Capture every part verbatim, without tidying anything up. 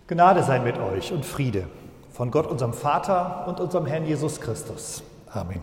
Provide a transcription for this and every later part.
Gnade sei mit euch und Friede von Gott, unserem Vater und unserem Herrn Jesus Christus. Amen.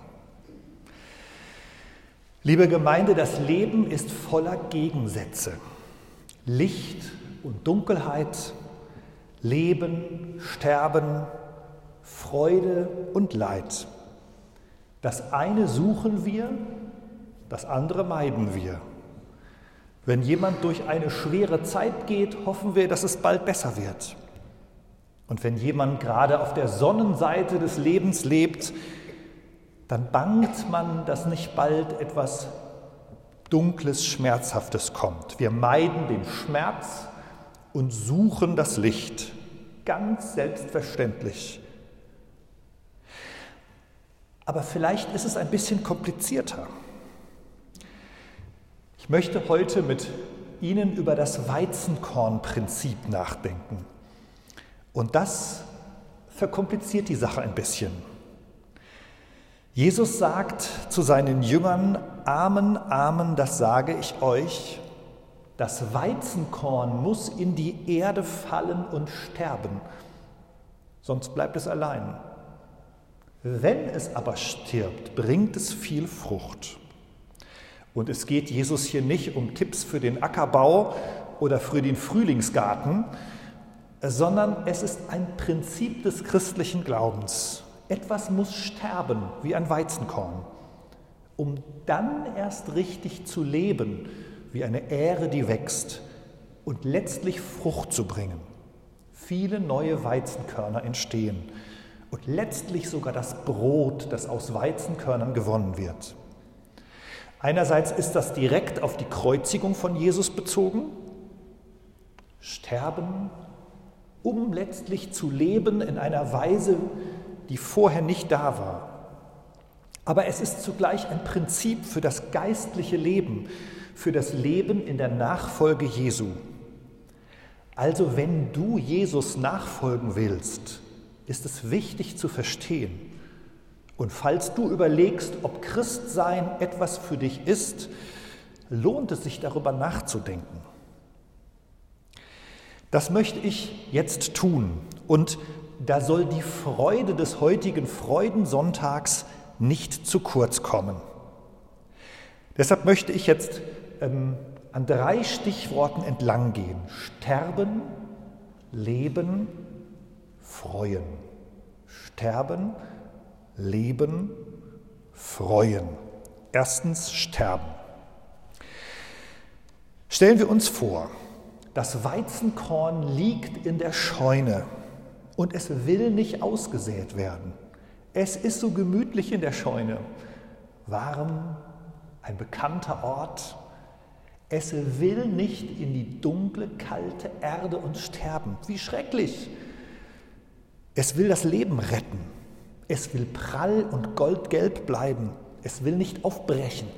Liebe Gemeinde, das Leben ist voller Gegensätze. Licht und Dunkelheit, Leben, Sterben, Freude und Leid. Das eine suchen wir, das andere meiden wir. Wenn jemand durch eine schwere Zeit geht, hoffen wir, dass es bald besser wird. Und wenn jemand gerade auf der Sonnenseite des Lebens lebt, dann bangt man, dass nicht bald etwas Dunkles, Schmerzhaftes kommt. Wir meiden den Schmerz und suchen das Licht. Ganz selbstverständlich. Aber vielleicht ist es ein bisschen komplizierter. Ich möchte heute mit Ihnen über das Weizenkornprinzip nachdenken. Und das verkompliziert die Sache ein bisschen. Jesus sagt zu seinen Jüngern: Amen, Amen, das sage ich euch. Das Weizenkorn muss in die Erde fallen und sterben, sonst bleibt es allein. Wenn es aber stirbt, bringt es viel Frucht. Und es geht Jesus hier nicht um Tipps für den Ackerbau oder für den Frühlingsgarten, sondern es ist ein Prinzip des christlichen Glaubens. Etwas muss sterben, wie ein Weizenkorn, um dann erst richtig zu leben, wie eine Ähre, die wächst und letztlich Frucht zu bringen. Viele neue Weizenkörner entstehen und letztlich sogar das Brot, das aus Weizenkörnern gewonnen wird. Einerseits ist das direkt auf die Kreuzigung von Jesus bezogen. Sterben, um letztlich zu leben in einer Weise, die vorher nicht da war. Aber es ist zugleich ein Prinzip für das geistliche Leben, für das Leben in der Nachfolge Jesu. Also wenn du Jesus nachfolgen willst, ist es wichtig zu verstehen. Und falls du überlegst, ob Christsein etwas für dich ist, lohnt es sich, darüber nachzudenken. Das möchte ich jetzt tun. Und da soll die Freude des heutigen Freudensonntags nicht zu kurz kommen. Deshalb möchte ich jetzt ähm, an drei Stichworten entlang gehen. Sterben, Leben, Freuen. Sterben, Leben, Freuen. Erstens Sterben. Stellen wir uns vor, das Weizenkorn liegt in der Scheune und es will nicht ausgesät werden. Es ist so gemütlich in der Scheune. Warm, ein bekannter Ort. Es will nicht in die dunkle, kalte Erde und sterben. Wie schrecklich! Es will das Leben retten. Es will prall und goldgelb bleiben. Es will nicht aufbrechen.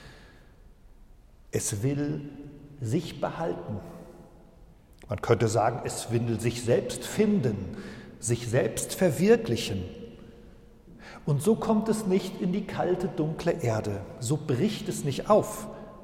Es will sich behalten. Man könnte sagen, es will sich selbst finden, sich selbst verwirklichen. Und so kommt es nicht in die kalte, dunkle Erde. So bricht es nicht auf.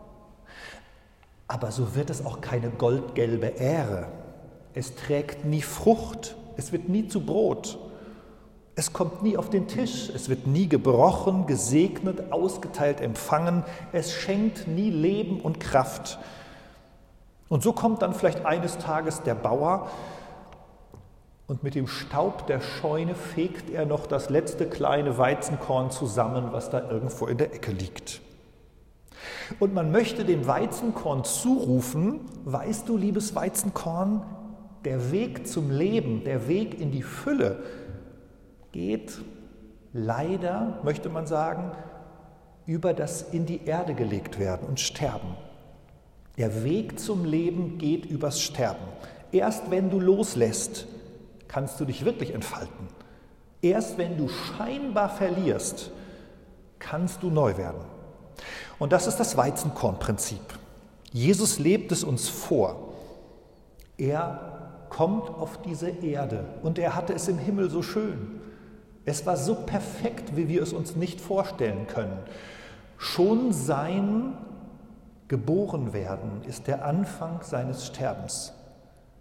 Aber so wird es auch keine goldgelbe Ähre. Es trägt nie Frucht. Es wird nie zu Brot. Es kommt nie auf den Tisch. Es wird nie gebrochen, gesegnet, ausgeteilt, empfangen. Es schenkt nie Leben und Kraft. Und so kommt dann vielleicht eines Tages der Bauer und mit dem Staub der Scheune fegt er noch das letzte kleine Weizenkorn zusammen, was da irgendwo in der Ecke liegt. Und man möchte dem Weizenkorn zurufen: Weißt du, liebes Weizenkorn, der Weg zum Leben, der Weg in die Fülle geht leider, möchte man sagen, über das in die Erde gelegt werden und sterben. Der Weg zum Leben geht übers Sterben. Erst wenn du loslässt, kannst du dich wirklich entfalten. Erst wenn du scheinbar verlierst, kannst du neu werden. Und das ist das Weizenkornprinzip. Jesus lebt es uns vor. Er kommt auf diese Erde und er hatte es im Himmel so schön. Es war so perfekt, wie wir es uns nicht vorstellen können. Schon sein Geborenwerden ist der Anfang seines Sterbens.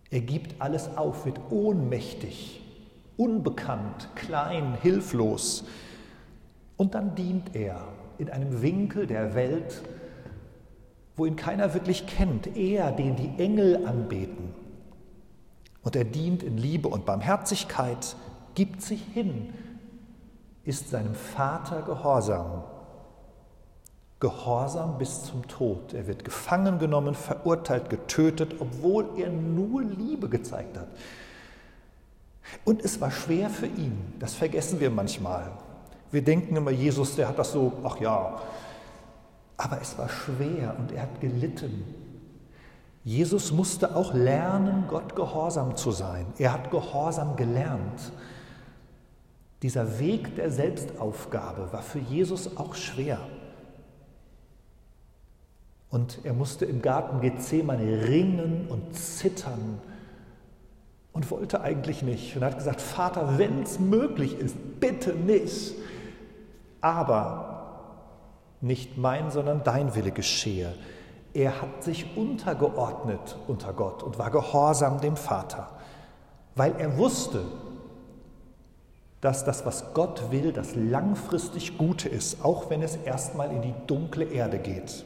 Er gibt alles auf, wird ohnmächtig, unbekannt, klein, hilflos. Und dann dient er in einem Winkel der Welt, wo ihn keiner wirklich kennt. Er, den die Engel anbeten. Und er dient in Liebe und Barmherzigkeit, gibt sich hin, ist seinem Vater gehorsam. Gehorsam bis zum Tod. Er wird gefangen genommen, verurteilt, getötet, obwohl er nur Liebe gezeigt hat. Und es war schwer für ihn, das vergessen wir manchmal. Wir denken immer, Jesus, der hat das so, ach ja, aber es war schwer und er hat gelitten. Jesus musste auch lernen, Gott gehorsam zu sein. Er hat Gehorsam gelernt. Dieser Weg der Selbstaufgabe war für Jesus auch schwer. Und er musste im Garten Gethsemane ringen und zittern und wollte eigentlich nicht. Und er hat gesagt, Vater, wenn es möglich ist, bitte nicht. Aber nicht mein, sondern dein Wille geschehe. Er hat sich untergeordnet unter Gott und war gehorsam dem Vater, weil er wusste, dass das, was Gott will, das langfristig Gute ist, auch wenn es erstmal in die dunkle Erde geht.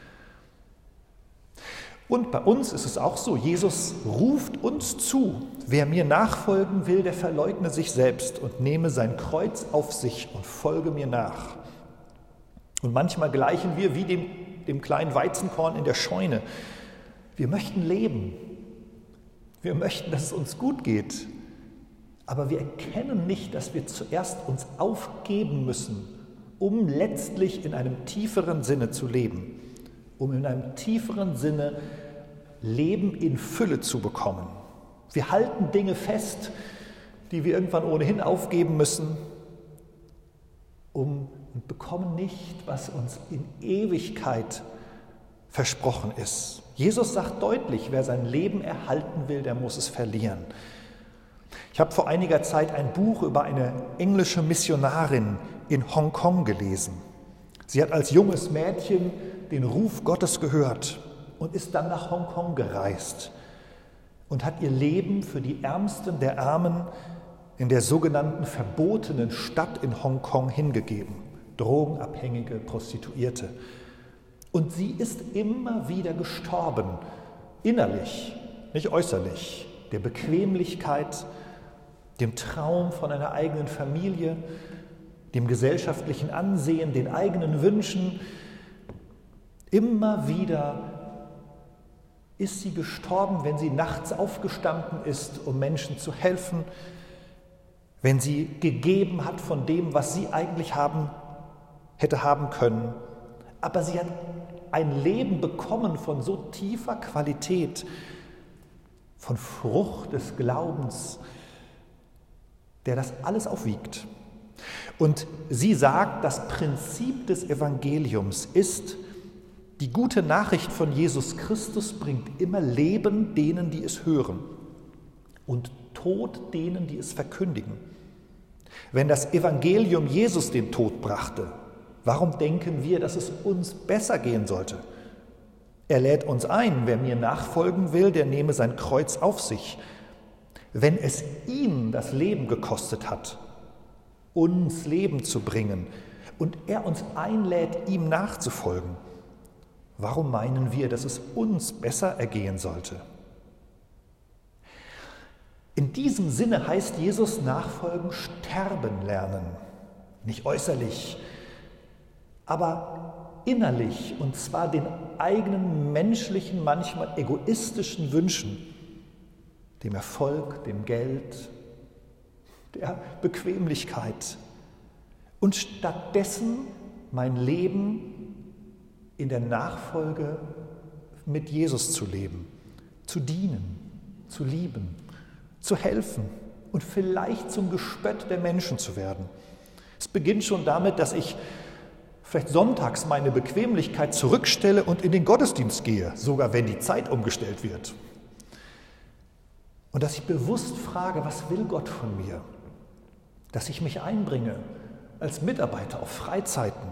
Und bei uns ist es auch so, Jesus ruft uns zu, wer mir nachfolgen will, der verleugne sich selbst und nehme sein Kreuz auf sich und folge mir nach. Und manchmal gleichen wir wie dem, dem kleinen Weizenkorn in der Scheune. Wir möchten leben, wir möchten, dass es uns gut geht, aber wir erkennen nicht, dass wir zuerst uns aufgeben müssen, um letztlich in einem tieferen Sinne zu leben. Um in einem tieferen Sinne Leben in Fülle zu bekommen. Wir halten Dinge fest, die wir irgendwann ohnehin aufgeben müssen, um und bekommen nicht, was uns in Ewigkeit versprochen ist. Jesus sagt deutlich, wer sein Leben erhalten will, der muss es verlieren. Ich habe vor einiger Zeit ein Buch über eine englische Missionarin in Hongkong gelesen. Sie hat als junges Mädchen den Ruf Gottes gehört und ist dann nach Hongkong gereist und hat ihr Leben für die Ärmsten der Armen in der sogenannten verbotenen Stadt in Hongkong hingegeben. Drogenabhängige, Prostituierte. Und sie ist immer wieder gestorben, innerlich, nicht äußerlich, der Bequemlichkeit, dem Traum von einer eigenen Familie, dem gesellschaftlichen Ansehen, den eigenen Wünschen. Immer wieder ist sie gestorben, wenn sie nachts aufgestanden ist, um Menschen zu helfen, wenn sie gegeben hat von dem, was sie eigentlich haben, hätte haben können. Aber sie hat ein Leben bekommen von so tiefer Qualität, von Frucht des Glaubens, der das alles aufwiegt. Und sie sagt, das Prinzip des Evangeliums ist, die gute Nachricht von Jesus Christus bringt immer Leben denen, die es hören, und Tod denen, die es verkündigen. Wenn das Evangelium Jesus den Tod brachte, warum denken wir, dass es uns besser gehen sollte? Er lädt uns ein, wer mir nachfolgen will, der nehme sein Kreuz auf sich. Wenn es ihn das Leben gekostet hat, uns Leben zu bringen, und er uns einlädt, ihm nachzufolgen, warum meinen wir, dass es uns besser ergehen sollte? In diesem Sinne heißt Jesus nachfolgen, sterben lernen. Nicht äußerlich, aber innerlich, und zwar den eigenen menschlichen, manchmal egoistischen Wünschen, dem Erfolg, dem Geld, der Bequemlichkeit. Und stattdessen mein Leben in der Nachfolge mit Jesus zu leben, zu dienen, zu lieben, zu helfen und vielleicht zum Gespött der Menschen zu werden. Es beginnt schon damit, dass ich vielleicht sonntags meine Bequemlichkeit zurückstelle und in den Gottesdienst gehe, sogar wenn die Zeit umgestellt wird. Und dass ich bewusst frage, was will Gott von mir? Dass ich mich einbringe als Mitarbeiter auf Freizeiten,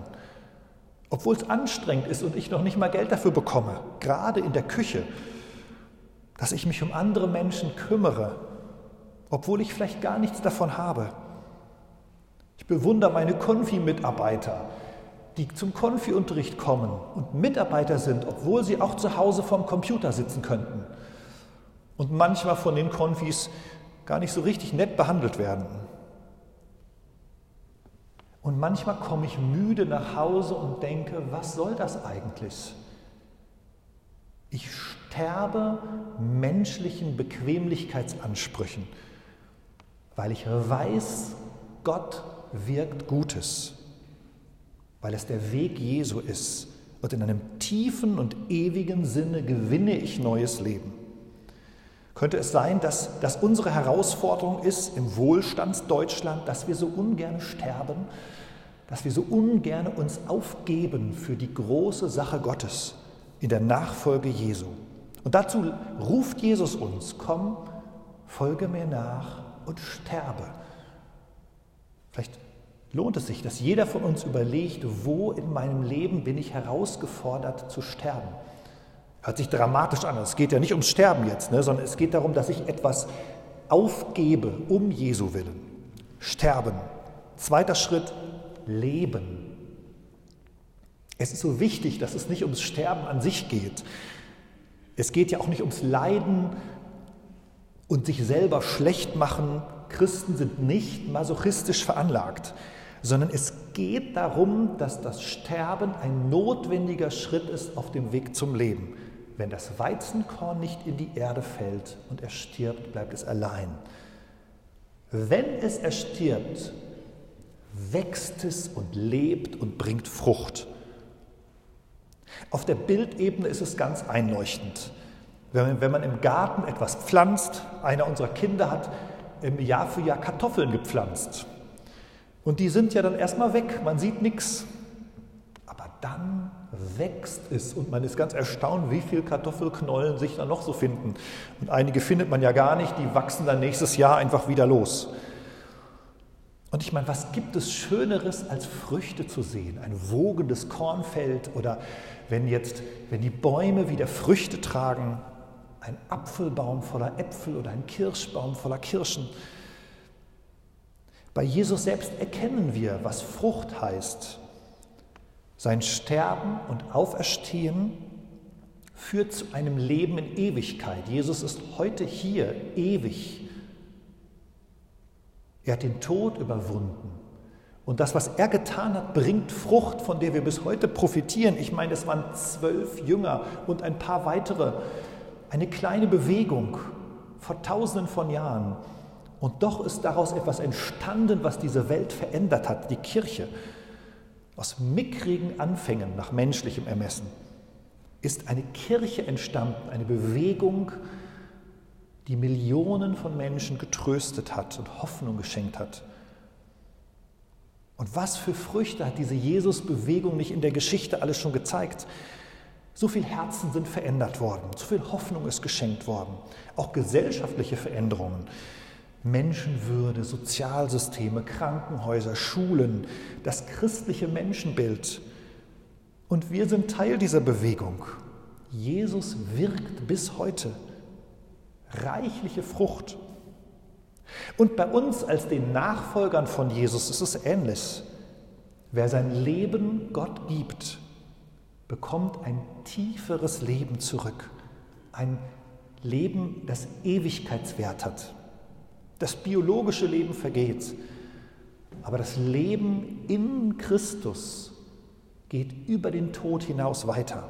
obwohl es anstrengend ist und ich noch nicht mal Geld dafür bekomme, gerade in der Küche, dass ich mich um andere Menschen kümmere, obwohl ich vielleicht gar nichts davon habe. Ich bewundere meine Konfi-Mitarbeiter, die zum Konfi-Unterricht kommen und Mitarbeiter sind, obwohl sie auch zu Hause vorm Computer sitzen könnten und manchmal von den Konfis gar nicht so richtig nett behandelt werden. Und manchmal komme ich müde nach Hause und denke, was soll das eigentlich? Ich sterbe menschlichen Bequemlichkeitsansprüchen, weil ich weiß, Gott wirkt Gutes, weil es der Weg Jesu ist und in einem tiefen und ewigen Sinne gewinne ich neues Leben. Könnte es sein, dass das unsere Herausforderung ist im Wohlstandsdeutschland, dass wir so ungern sterben, dass wir so ungern uns aufgeben für die große Sache Gottes in der Nachfolge Jesu. Und dazu ruft Jesus uns, komm, folge mir nach und sterbe. Vielleicht lohnt es sich, dass jeder von uns überlegt, wo in meinem Leben bin ich herausgefordert zu sterben. Hört sich dramatisch an, es geht ja nicht ums Sterben jetzt, ne, sondern es geht darum, dass ich etwas aufgebe, um Jesu willen. Sterben. Zweiter Schritt, Leben. Es ist so wichtig, dass es nicht ums Sterben an sich geht. Es geht ja auch nicht ums Leiden und sich selber schlecht machen. Christen sind nicht masochistisch veranlagt, sondern es geht darum, dass das Sterben ein notwendiger Schritt ist auf dem Weg zum Leben. Wenn das Weizenkorn nicht in die Erde fällt und er stirbt, bleibt es allein. Wenn es erstirbt, wächst es und lebt und bringt Frucht. Auf der Bildebene ist es ganz einleuchtend. Wenn, wenn man im Garten etwas pflanzt, einer unserer Kinder hat im Jahr für Jahr Kartoffeln gepflanzt. Und die sind ja dann erstmal weg, man sieht nichts. Aber dann wächst es und man ist ganz erstaunt, wie viele Kartoffelknollen sich da noch so finden. Und einige findet man ja gar nicht, die wachsen dann nächstes Jahr einfach wieder los. Und ich meine, was gibt es Schöneres, als Früchte zu sehen? Ein wogendes Kornfeld oder wenn jetzt, wenn die Bäume wieder Früchte tragen, ein Apfelbaum voller Äpfel oder ein Kirschbaum voller Kirschen. Bei Jesus selbst erkennen wir, was Frucht heißt. Sein Sterben und Auferstehen führt zu einem Leben in Ewigkeit. Jesus ist heute hier, ewig. Er hat den Tod überwunden. Und das, was er getan hat, bringt Frucht, von der wir bis heute profitieren. Ich meine, es waren zwölf Jünger und ein paar weitere. Eine kleine Bewegung vor Tausenden von Jahren. Und doch ist daraus etwas entstanden, was diese Welt verändert hat, die Kirche. Aus mickrigen Anfängen nach menschlichem Ermessen ist eine Kirche entstanden, eine Bewegung, die Millionen von Menschen getröstet hat und Hoffnung geschenkt hat. Und was für Früchte hat diese Jesus-Bewegung nicht in der Geschichte alles schon gezeigt? So viele Herzen sind verändert worden, so viel Hoffnung ist geschenkt worden, auch gesellschaftliche Veränderungen. Menschenwürde, Sozialsysteme, Krankenhäuser, Schulen, das christliche Menschenbild. Und wir sind Teil dieser Bewegung. Jesus wirkt bis heute. Reichliche Frucht. Und bei uns als den Nachfolgern von Jesus ist es ähnlich. Wer sein Leben Gott gibt, bekommt ein tieferes Leben zurück. Ein Leben, das Ewigkeitswert hat. Das biologische Leben vergeht, aber das Leben in Christus geht über den Tod hinaus weiter.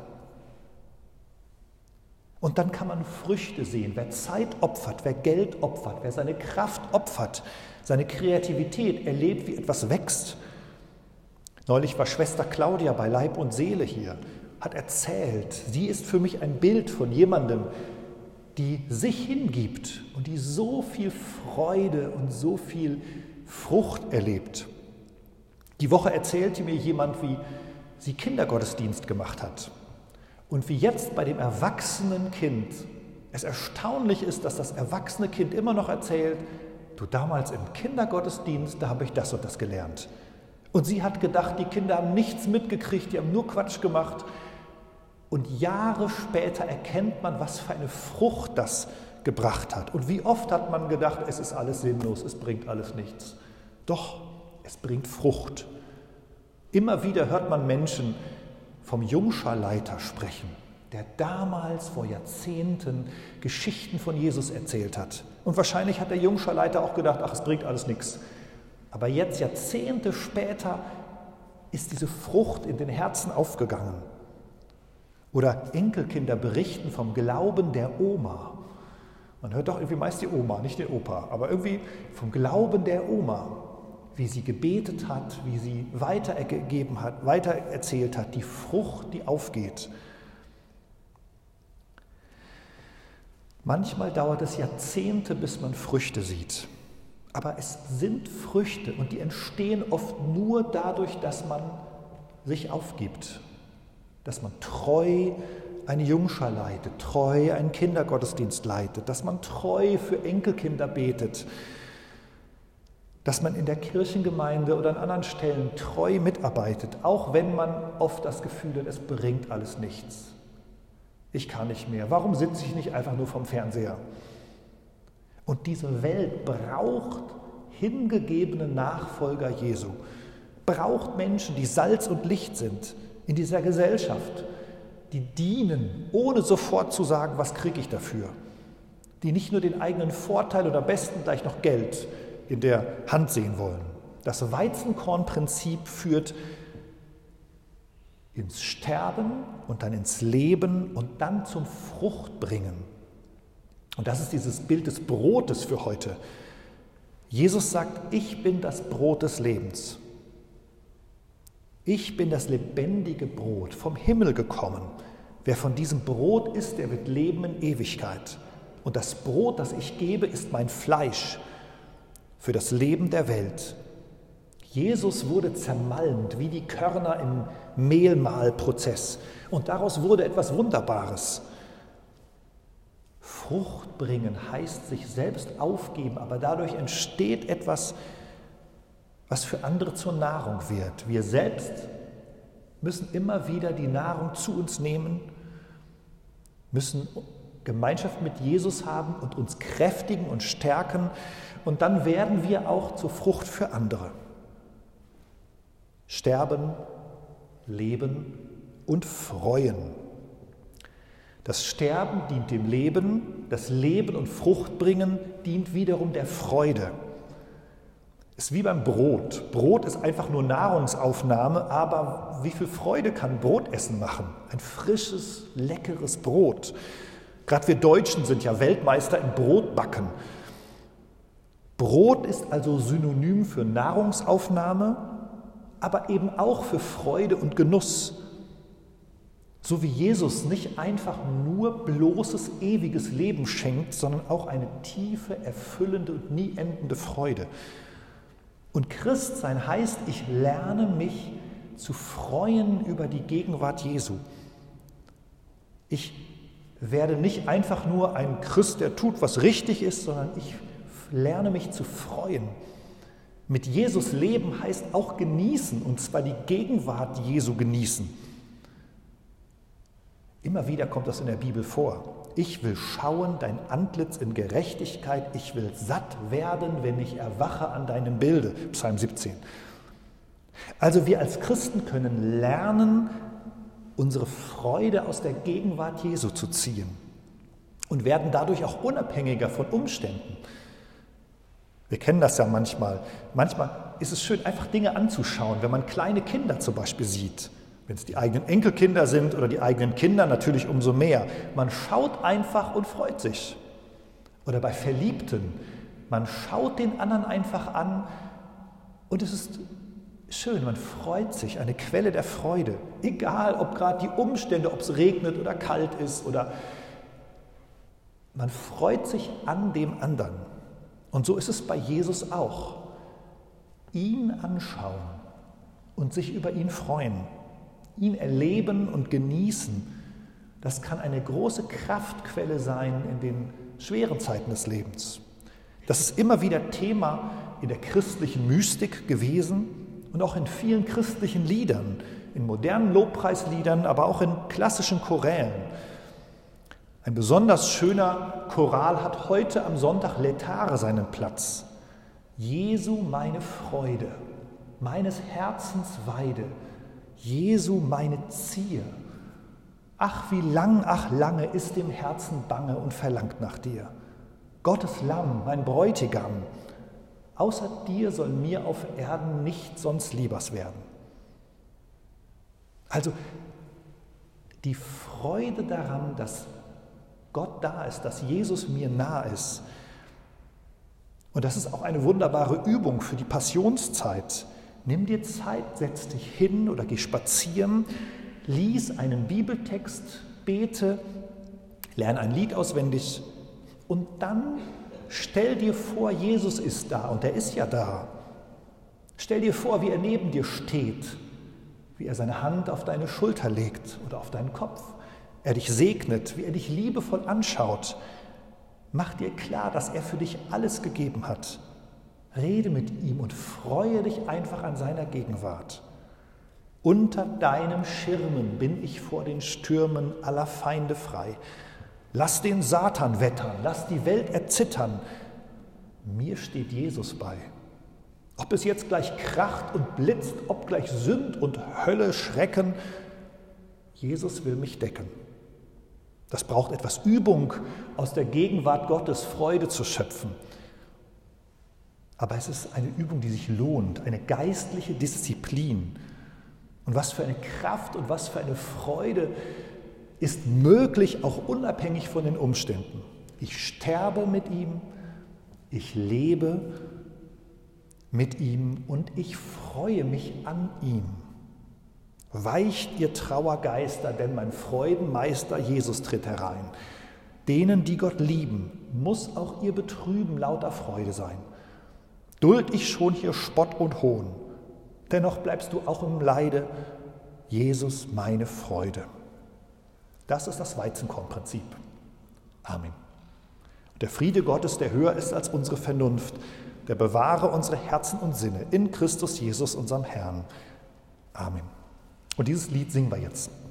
Und dann kann man Früchte sehen. Wer Zeit opfert, wer Geld opfert, wer seine Kraft opfert, seine Kreativität erlebt, wie etwas wächst. Neulich war Schwester Claudia bei Leib und Seele hier, hat erzählt, sie ist für mich ein Bild von jemandem, die sich hingibt und die so viel Freude und so viel Frucht erlebt. Die Woche erzählte mir jemand, wie sie Kindergottesdienst gemacht hat und wie jetzt bei dem erwachsenen Kind es erstaunlich ist, dass das erwachsene Kind immer noch erzählt, du, damals im Kindergottesdienst, da habe ich das und das gelernt. Und sie hat gedacht, die Kinder haben nichts mitgekriegt, die haben nur Quatsch gemacht. Und Jahre später erkennt man, was für eine Frucht das gebracht hat. Und wie oft hat man gedacht, es ist alles sinnlos, es bringt alles nichts. Doch, es bringt Frucht. Immer wieder hört man Menschen vom Jungscharleiter sprechen, der damals vor Jahrzehnten Geschichten von Jesus erzählt hat. Und wahrscheinlich hat der Jungscharleiter auch gedacht, ach, es bringt alles nichts. Aber jetzt, Jahrzehnte später, ist diese Frucht in den Herzen aufgegangen. Oder Enkelkinder berichten vom Glauben der Oma. Man hört doch irgendwie meist die Oma, nicht den Opa, aber irgendwie vom Glauben der Oma, wie sie gebetet hat, wie sie weitergegeben hat, weitererzählt hat, die Frucht, die aufgeht. Manchmal dauert es Jahrzehnte, bis man Früchte sieht. Aber es sind Früchte und die entstehen oft nur dadurch, dass man sich aufgibt, dass man treu eine Jungschar leitet, treu einen Kindergottesdienst leitet, dass man treu für Enkelkinder betet, dass man in der Kirchengemeinde oder an anderen Stellen treu mitarbeitet, auch wenn man oft das Gefühl hat, es bringt alles nichts. Ich kann nicht mehr. Warum sitze ich nicht einfach nur vorm Fernseher? Und diese Welt braucht hingegebene Nachfolger Jesu, braucht Menschen, die Salz und Licht sind in dieser Gesellschaft, die dienen, ohne sofort zu sagen, was kriege ich dafür, die nicht nur den eigenen Vorteil oder am besten gleich noch Geld in der Hand sehen wollen. Das Weizenkornprinzip führt ins Sterben und dann ins Leben und dann zum Fruchtbringen. Und das ist dieses Bild des Brotes für heute. Jesus sagt, ich bin das Brot des Lebens. Ich bin das lebendige Brot, vom Himmel gekommen. Wer von diesem Brot isst, der wird leben in Ewigkeit. Und das Brot, das ich gebe, ist mein Fleisch für das Leben der Welt. Jesus wurde zermalmt wie die Körner im Mehlmahlprozess. Und daraus wurde etwas Wunderbares. Frucht bringen heißt sich selbst aufgeben, aber dadurch entsteht etwas, was für andere zur Nahrung wird. Wir selbst müssen immer wieder die Nahrung zu uns nehmen, müssen Gemeinschaft mit Jesus haben und uns kräftigen und stärken und dann werden wir auch zur Frucht für andere. Sterben, leben und freuen. Das Sterben dient dem Leben, das Leben und Frucht bringen dient wiederum der Freude. Es ist wie beim Brot. Brot ist einfach nur Nahrungsaufnahme, aber wie viel Freude kann Brotessen machen? Ein frisches, leckeres Brot. Gerade wir Deutschen sind ja Weltmeister im Brotbacken. Brot ist also Synonym für Nahrungsaufnahme, aber eben auch für Freude und Genuss. So wie Jesus nicht einfach nur bloßes, ewiges Leben schenkt, sondern auch eine tiefe, erfüllende und nie endende Freude. Und Christsein heißt, ich lerne mich zu freuen über die Gegenwart Jesu. Ich werde nicht einfach nur ein Christ, der tut, was richtig ist, sondern ich lerne mich zu freuen. Mit Jesus leben heißt auch genießen, und zwar die Gegenwart Jesu genießen. Immer wieder kommt das in der Bibel vor. Ich will schauen dein Antlitz in Gerechtigkeit, ich will satt werden, wenn ich erwache an deinem Bilde. Psalm siebzehn. Also wir als Christen können lernen, unsere Freude aus der Gegenwart Jesu zu ziehen und werden dadurch auch unabhängiger von Umständen. Wir kennen das ja manchmal. Manchmal ist es schön, einfach Dinge anzuschauen, wenn man kleine Kinder zum Beispiel sieht. Wenn es die eigenen Enkelkinder sind oder die eigenen Kinder, natürlich umso mehr. Man schaut einfach und freut sich. Oder bei Verliebten, man schaut den anderen einfach an und es ist schön, man freut sich, eine Quelle der Freude. Egal, ob gerade die Umstände, ob es regnet oder kalt ist, oder man freut sich an dem anderen. Und so ist es bei Jesus auch. Ihn anschauen und sich über ihn freuen. Ihn erleben und genießen, das kann eine große Kraftquelle sein in den schweren Zeiten des Lebens. Das ist immer wieder Thema in der christlichen Mystik gewesen und auch in vielen christlichen Liedern. in modernen Lobpreisliedern, aber auch in klassischen Chorälen. Ein besonders schöner Choral hat heute am Sonntag Letare seinen Platz. Jesu meine Freude, meines Herzens Weide, Jesu meine Zier. Ach, wie lang, ach lange ist dem Herzen bange und verlangt nach dir. Gottes Lamm, mein Bräutigam, außer dir soll mir auf Erden nicht sonst liebers werden. Also die Freude daran, dass Gott da ist, dass Jesus mir nah ist. Und das ist auch eine wunderbare Übung für die Passionszeit. Nimm dir Zeit, setz dich hin oder geh spazieren, lies einen Bibeltext, bete, lerne ein Lied auswendig und dann stell dir vor, Jesus ist da und er ist ja da. Stell dir vor, wie er neben dir steht, wie er seine Hand auf deine Schulter legt oder auf deinen Kopf. Er dich segnet, wie er dich liebevoll anschaut. Mach dir klar, dass er für dich alles gegeben hat. Rede mit ihm und freue dich einfach an seiner Gegenwart. Unter deinem Schirmen bin ich vor den Stürmen aller Feinde frei. Lass den Satan wettern, lass die Welt erzittern. Mir steht Jesus bei. Ob es jetzt gleich kracht und blitzt, ob gleich Sünd und Hölle schrecken, Jesus will mich decken. Das braucht etwas Übung, aus der Gegenwart Gottes Freude zu schöpfen. Aber es ist eine Übung, die sich lohnt, eine geistliche Disziplin. Und was für eine Kraft und was für eine Freude ist möglich, auch unabhängig von den Umständen. Ich sterbe mit ihm, ich lebe mit ihm und ich freue mich an ihm. Weicht ihr Trauergeister, denn mein Freudenmeister Jesus tritt herein. Denen, die Gott lieben, muss auch ihr Betrüben lauter Freude sein. Duld ich schon hier Spott und Hohn, dennoch bleibst du auch im Leide, Jesus meine Freude. Das ist das Weizenkornprinzip. Amen. Der Friede Gottes, der höher ist als unsere Vernunft, der bewahre unsere Herzen und Sinne in Christus Jesus, unserem Herrn. Amen. Und dieses Lied singen wir jetzt.